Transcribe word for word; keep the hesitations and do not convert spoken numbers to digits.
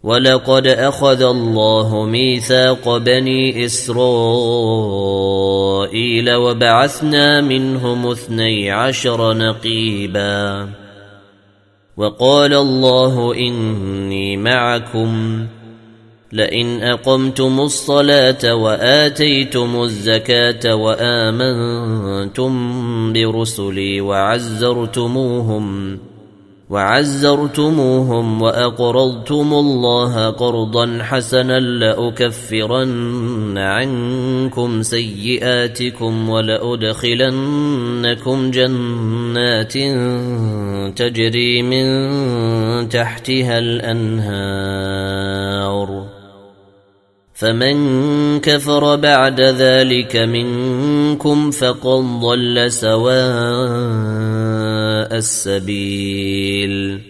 ولقد أخذ الله ميثاق بني إسرائيل وبعثنا منهم اثني عشر نقيبا وقال الله إني معكم لئن أقمتم الصلاة وآتيتم الزكاة وآمنتم برسلي وعزرتموهم وعزرتموهم وأقرضتم الله قرضا حسنا لأكفرن عنكم سيئاتكم ولأدخلنكم جنات تجري من تحتها الأنهار فمن كفر بعد ذلك منكم فقد ضل سواء السبيل